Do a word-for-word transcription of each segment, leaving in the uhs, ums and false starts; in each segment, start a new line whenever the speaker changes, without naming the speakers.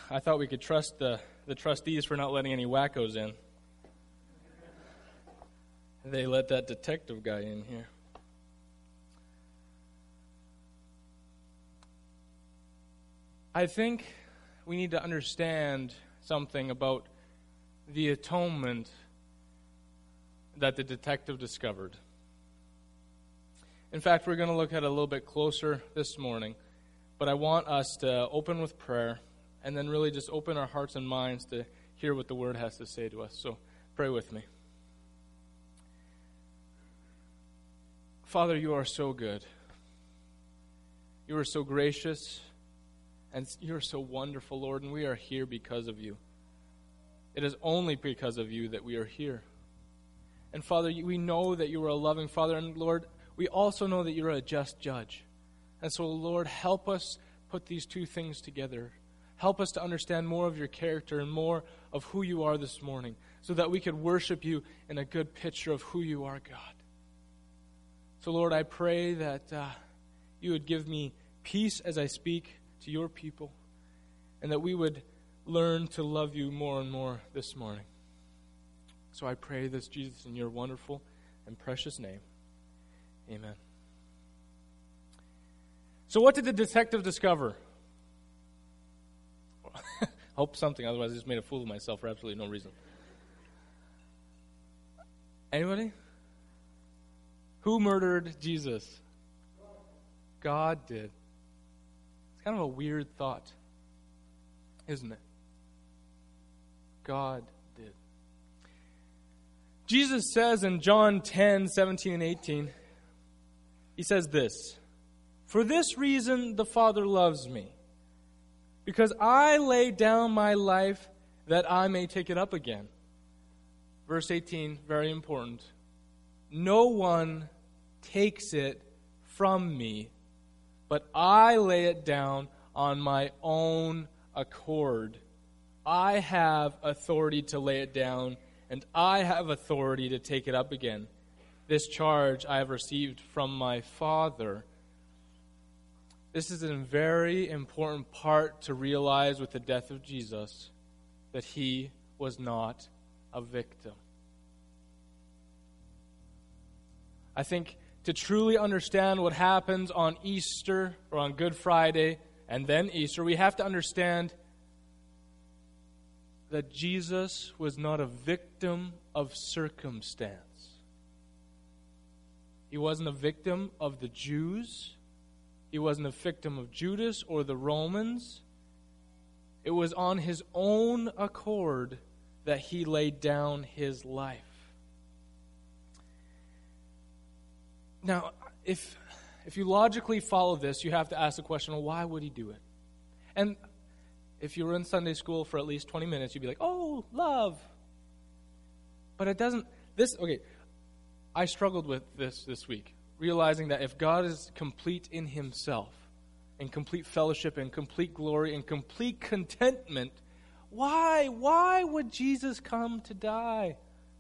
I thought we could trust the, the trustees for not letting any wackos in. They let that detective guy in here. I think we need to understand something about the atonement that the detective discovered. In fact, we're going to look at it a little bit closer this morning, but I want us to open with prayer and then really just open our hearts and minds to hear what the Word has to say to us. So pray with me. Father, you are so good. You are so gracious, and you are so wonderful, Lord, and we are here because of you. It is only because of you that we are here. And Father, we know that you are a loving Father, and Lord, we also know that you're a just judge. And so, Lord, help us put these two things together. Help us to understand more of your character and more of who you are this morning, so that we could worship you in a good picture of who you are, God. So, Lord, I pray that uh, you would give me peace as I speak to your people, and that we would learn to love you more and more this morning. So I pray this, Jesus, in your wonderful and precious name. Amen. So what did the detective discover? Hope something, otherwise I just made a fool of myself for absolutely no reason. Anybody? Who murdered Jesus? God did. It's kind of a weird thought, isn't it? God did. Jesus says in John ten, seventeen and eighteen, he says this, "For this reason the Father loves me, because I lay down my life that I may take it up again." Verse eighteen, very important. "No one takes it from me, but I lay it down on my own accord. I have authority to lay it down, and I have authority to take it up again. This charge I have received from my Father." This is a very important part to realize with the death of Jesus, that he was not a victim. I think to truly understand what happens on Easter or on Good Friday and then Easter, we have to understand that Jesus was not a victim of circumstance. He wasn't a victim of the Jews. He wasn't a victim of Judas or the Romans. It was on his own accord that he laid down his life. Now, if if you logically follow this, you have to ask the question, well, why would he do it? And if you were in Sunday school for at least twenty minutes, you'd be like, oh, love. But it doesn't, this, okay, I struggled with this this week, realizing that if God is complete in himself, in complete fellowship, in complete glory, in complete contentment, why, why would Jesus come to die?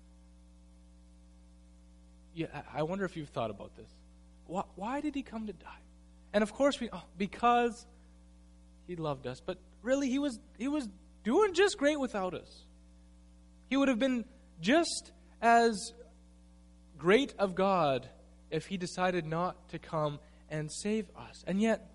Yeah, I wonder if you've thought about this. Why, why did he come to die? And of course, we oh, because he loved us. But really, he was he was doing just great without us. He would have been just as great of God if he decided not to come and save us. And yet,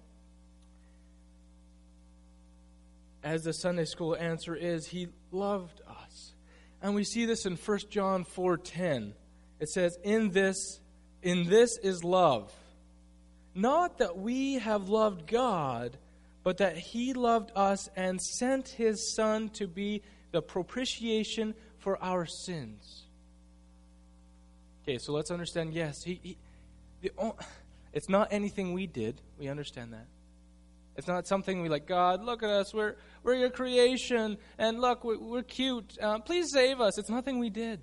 as the Sunday school answer is, he loved us. And we see this in First John four ten. It says, in this, in this is love. Not that we have loved God, but that he loved us and sent his Son to be the propitiation for our sins. Okay, so let's understand, yes, he, he, the, it's not anything we did. We understand that. It's not something we like, God, look at us, we're, we're your creation, and look, we're, we're cute. Uh, please save us. It's nothing we did.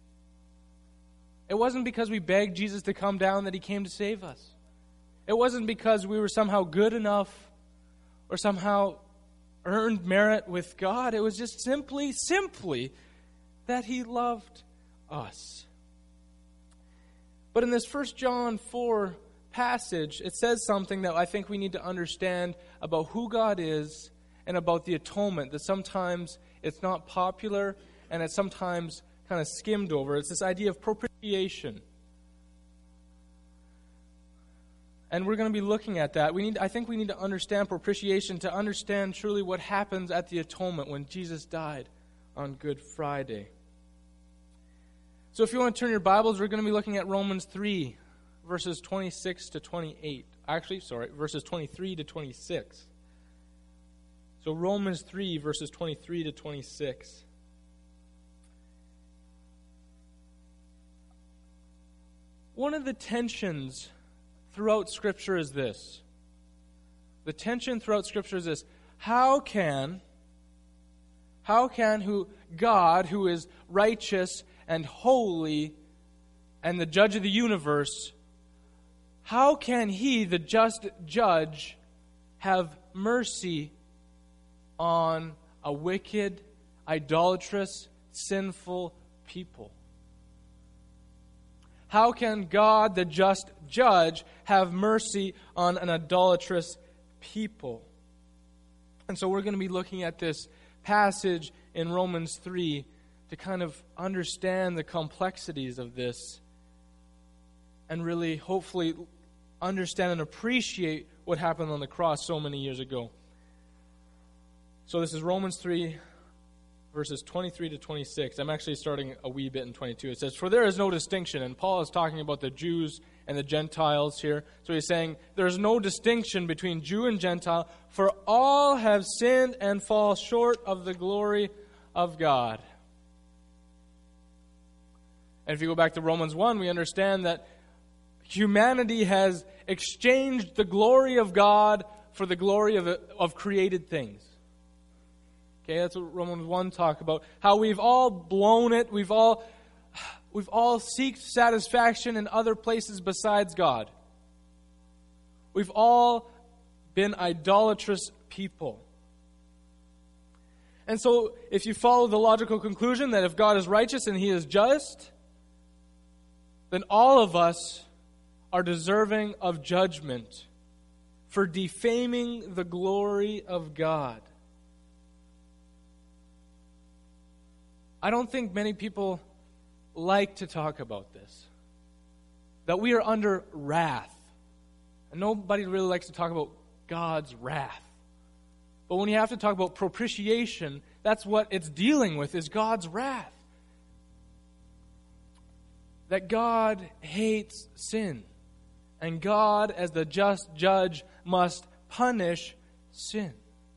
It wasn't because we begged Jesus to come down that he came to save us. It wasn't because we were somehow good enough or somehow earned merit with God. It was just simply, simply that he loved us. But in this First John four passage, it says something that I think we need to understand about who God is and about the atonement that sometimes it's not popular and it's sometimes kind of skimmed over. It's this idea of propitiation. And we're going to be looking at that. We need, I think we need to understand propitiation to understand truly what happens at the atonement when Jesus died on Good Friday. So if you want to turn your Bibles, we're going to be looking at Romans three, verses twenty-six to twenty-eight. Actually, sorry, verses twenty-three to twenty-six. So Romans three, verses twenty-three to twenty-six. One of the tensions throughout Scripture is this. The tension throughout Scripture is this. How can, how can who God, who is righteous and holy and the judge of the universe, how can He, the just judge, have mercy on a wicked, idolatrous, sinful people? How can God, the just judge, have mercy on an idolatrous people? And so we're going to be looking at this passage in Romans three to kind of understand the complexities of this and really, hopefully, understand and appreciate what happened on the cross so many years ago. So this is Romans three, verses twenty-three to twenty-six. I'm actually starting a wee bit in twenty-two. It says, "For there is no distinction," and Paul is talking about the Jews and the Gentiles here. So he's saying, there's no distinction between Jew and Gentile, for all have sinned and fall short of the glory of God. And if you go back to Romans one, we understand that humanity has exchanged the glory of God for the glory of, of created things. Okay, that's what Romans one talk about. How we've all blown it. We've all, we've all seeked satisfaction in other places besides God. We've all been idolatrous people. And so, if you follow the logical conclusion that if God is righteous and He is just, then all of us are deserving of judgment for defaming the glory of God. I don't think many people like to talk about this. That we are under wrath. And nobody really likes to talk about God's wrath. But when you have to talk about propitiation, that's what it's dealing with, is God's wrath. That God hates sin. And God, as the just judge, must punish sin.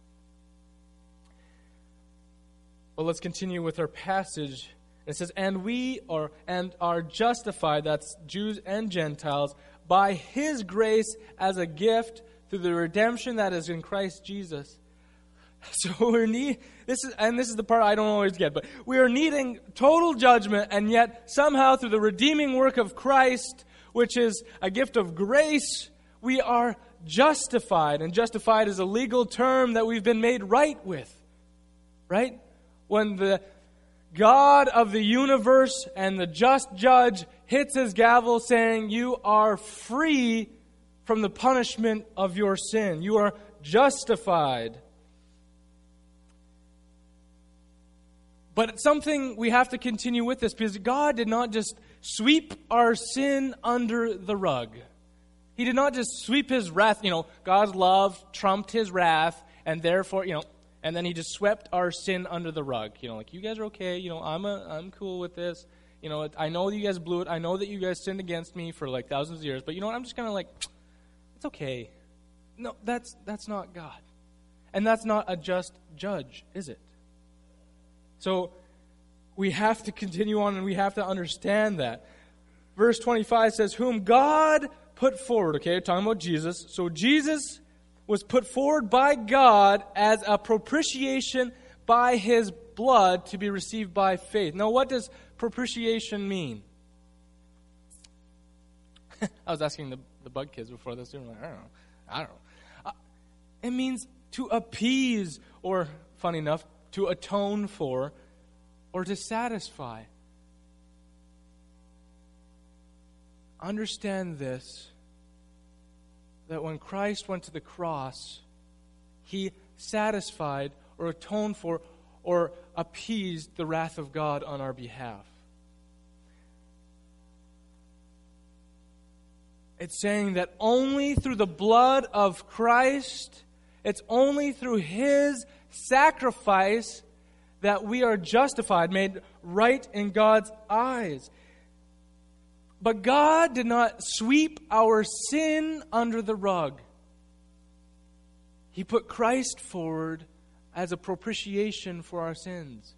Well, let's continue with our passage. It says, and we are and are justified, that's Jews and Gentiles, by His grace as a gift through the redemption that is in Christ Jesus. So we're need this is and this is the part I don't always get, but we are needing total judgment, and yet somehow through the redeeming work of Christ, which is a gift of grace, we are justified. And justified is a legal term that we've been made right with. Right? When the God of the universe and the just judge hits his gavel saying, you are free from the punishment of your sin. You are justified. But it's something we have to continue with this, because God did not just sweep our sin under the rug. He did not just sweep His wrath. You know, God's love trumped His wrath, and therefore, you know, and then He just swept our sin under the rug. You know, like, you guys are okay. You know, I'm a, I'm cool with this. You know, I know that you guys blew it. I know that you guys sinned against me for like thousands of years. But you know what? I'm just kind of like, it's okay. No, that's that's not God. And that's not a just judge, is it? So we have to continue on, and we have to understand that. Verse twenty-five says, whom God put forward. Okay, talking about Jesus. So Jesus was put forward by God as a propitiation by His blood to be received by faith. Now, what does propitiation mean? I was asking the, the bug kids before this. They were like, I don't know. I don't know. Uh, it means to appease, or, funny enough, to atone for, or to satisfy. Understand this, that when Christ went to the cross, He satisfied or atoned for or appeased the wrath of God on our behalf. It's saying that only through the blood of Christ, it's only through His sacrifice that we are justified, made right in God's eyes. But God did not sweep our sin under the rug. He put Christ forward as a propitiation for our sins.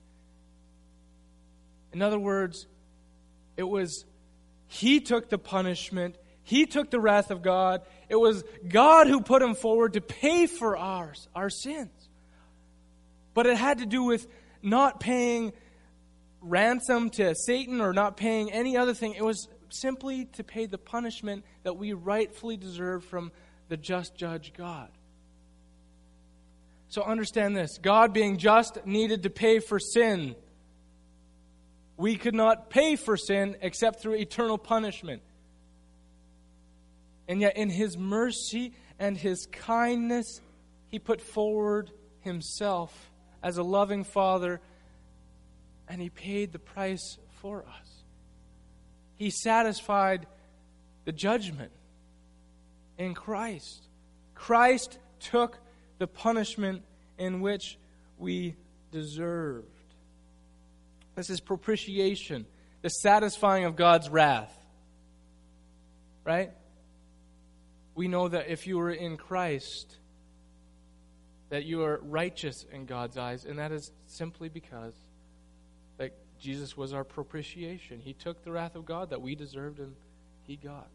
In other words, it was He took the punishment. He took the wrath of God. It was God who put Him forward to pay for ours, our sins. But it had to do with not paying ransom to Satan or not paying any other thing. It was simply to pay the punishment that we rightfully deserve from the just judge God. So understand this. God being just needed to pay for sin. We could not pay for sin except through eternal punishment. And yet in His mercy and His kindness, He put forward Himself as a loving Father, and He paid the price for us. He satisfied the judgment in Christ. Christ took the punishment in which we deserved. This is propitiation, the satisfying of God's wrath. Right? We know that if you are in Christ, that you are righteous in God's eyes, and that is simply because that Jesus was our propitiation. He took the wrath of God that we deserved, and He got.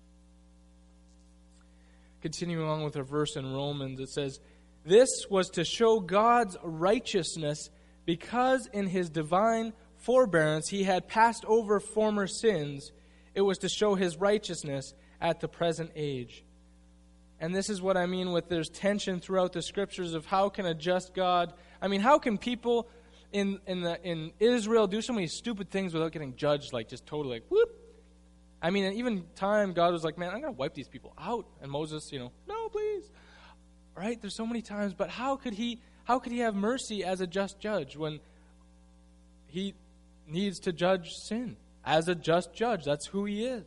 Continuing on with our verse in Romans, it says, "This was to show God's righteousness, because in His divine forbearance He had passed over former sins. It was to show His righteousness at the present age." And this is what I mean with there's tension throughout the Scriptures of how can a just God, I mean, how can people in in the in Israel do so many stupid things without getting judged, like just totally like, whoop. I mean, and even time God was like, man, I'm going to wipe these people out. And Moses, you know, no, please. Right? There's so many times, but how could he how could he have mercy as a just judge when He needs to judge sin as a just judge? That's who He is.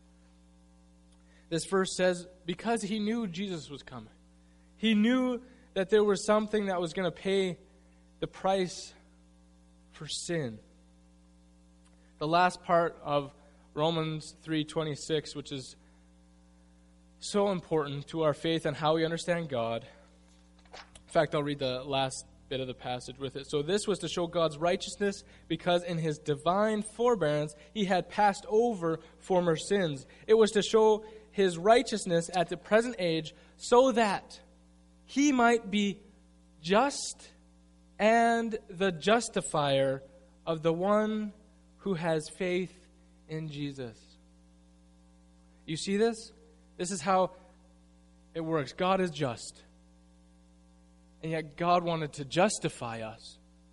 This verse says, because He knew Jesus was coming. He knew that there was something that was going to pay the price for sin. The last part of Romans three twenty-six, which is so important to our faith and how we understand God. In fact, I'll read the last bit of the passage with it. "So this was to show God's righteousness, because in His divine forbearance He had passed over former sins. It was to show His righteousness at the present age, so that He might be just and the justifier of the one who has faith in Jesus." You see this? This is how it works. God is just. And yet God wanted to justify us.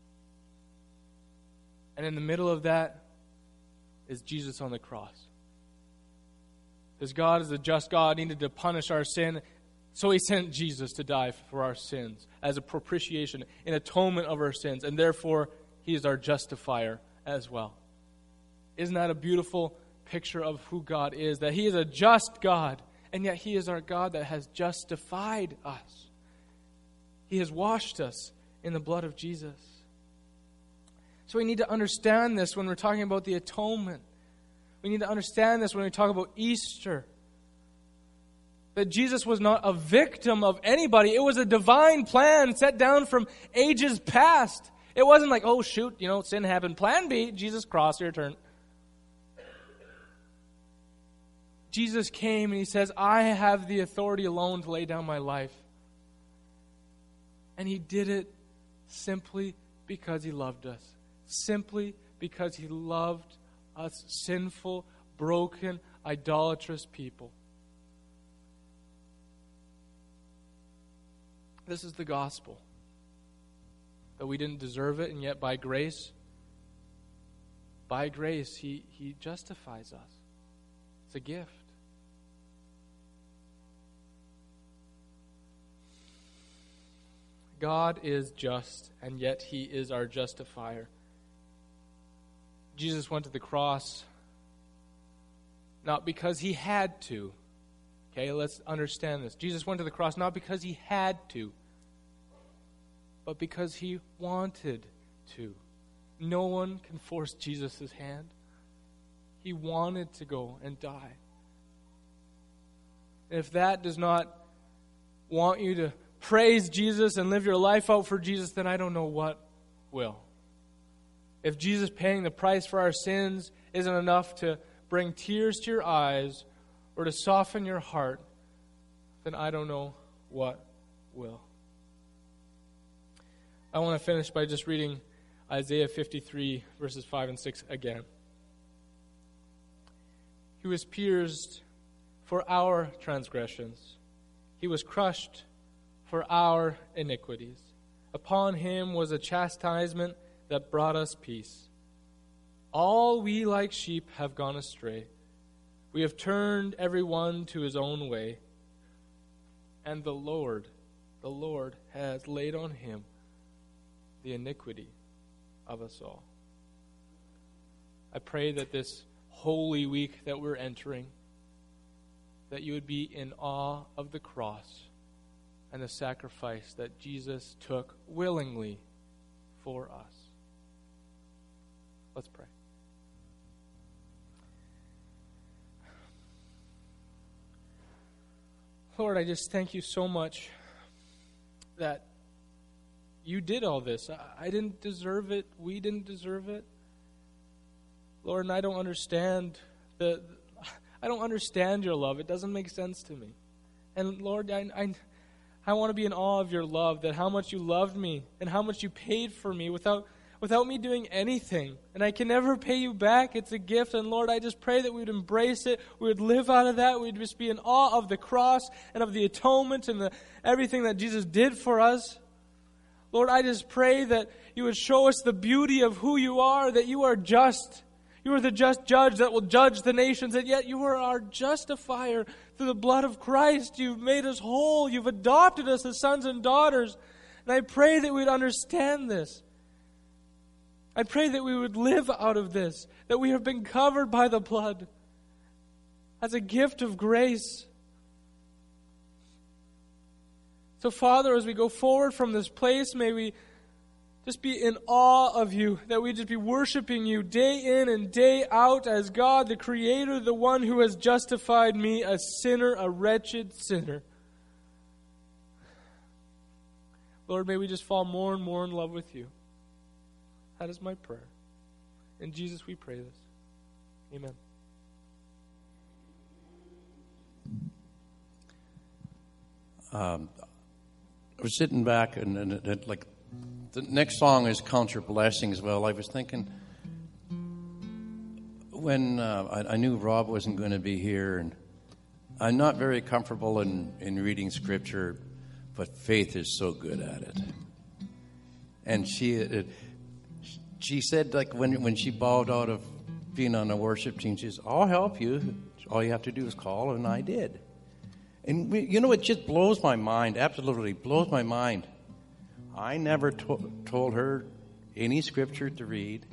And in the middle of that is Jesus on the cross. Because God is a just God, needed to punish our sin, so He sent Jesus to die for our sins as a propitiation, an atonement of our sins, and therefore He is our justifier as well. Isn't that a beautiful picture of who God is? That He is a just God, and yet He is our God that has justified us. He has washed us in the blood of Jesus. So we need to understand this when we're talking about the atonement. We need to understand this when we talk about Easter. That Jesus was not a victim of anybody. It was a divine plan set down from ages past. It wasn't like, oh shoot, you know, sin happened. Plan B, Jesus cross, your turn. Jesus came and He says, I have the authority alone to lay down my life. And He did it simply because He loved us. Simply because He loved us sinful, broken, idolatrous people. This is the gospel. That we didn't deserve it, and yet by grace, by grace, He, he justifies us. It's a gift. God is just, and yet he is our justifier. Jesus went to the cross not because he had to. Okay, let's understand this. Jesus went to the cross not because he had to, but because he wanted to. No one can force Jesus' hand. He wanted to go and die. If that does not want you to praise Jesus and live your life out for Jesus, then I don't know what will. If Jesus paying the price for our sins isn't enough to bring tears to your eyes or to soften your heart, then I don't know what will. I want to finish by just reading Isaiah fifty-three, verses five and six again. He was pierced for our transgressions. He was crushed for our iniquities. Upon him was a chastisement that brought us peace. All we like sheep have gone astray. We have turned every one to his own way. And the Lord, the Lord has laid on him the iniquity of us all. I pray that this Holy Week that we're entering, that you would be in awe of the cross and the sacrifice that Jesus took willingly for us. Let's pray. Lord, I just thank you so much that you did all this. I didn't deserve it. We didn't deserve it. Lord, and I don't understand the I don't understand your love. It doesn't make sense to me. And Lord, I I, I want to be in awe of your love, that how much you loved me and how much you paid for me without without me doing anything. And I can never pay you back. It's a gift. And Lord, I just pray that we would embrace it. We would live out of that. We'd just be in awe of the cross and of the atonement and the everything that Jesus did for us. Lord, I just pray that you would show us the beauty of who you are, that you are just. You are the just judge that will judge the nations, and yet you are our justifier through the blood of Christ. You've made us whole. You've adopted us as sons and daughters. And I pray that we would understand this. I pray that we would live out of this, that we have been covered by the blood as a gift of grace. So, Father, as we go forward from this place, may we just be in awe of you, that we just be worshiping you day in and day out as God, the Creator, the one who has justified me, a sinner, a wretched sinner. Lord, may we just fall more and more in love with you. That is my prayer. In Jesus we pray this. Amen.
Um, I was sitting back and, and, and like the next song is Count Your Blessings. Well, I was thinking when uh, I, I knew Rob wasn't going to be here, and I'm not very comfortable in, in reading Scripture, but Faith is so good at it. And she it, she said, like, when when she bowed out of being on the worship team, she says, I'll help you. All you have to do is call, and I did. And, we, you know, it just blows my mind, absolutely blows my mind. I never to- told her any Scripture to read.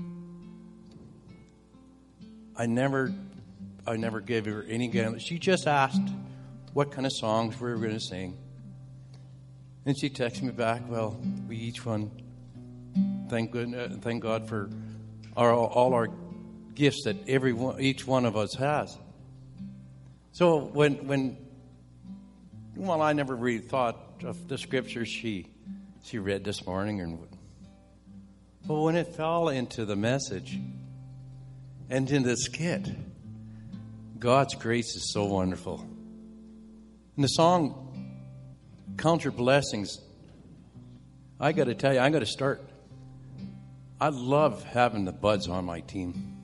I never I never gave her any guidance. She just asked what kind of songs we were going to sing. And she texted me back, well, we each one, thank good, thank God for our, all our gifts that every one, each one of us has. So when, when, well, I never really thought of the Scriptures she she read this morning. And, but when it fell into the message and in the skit, God's grace is so wonderful. And the song, Count Your Blessings, I got to tell you, I got to start. I love having the buds on my team.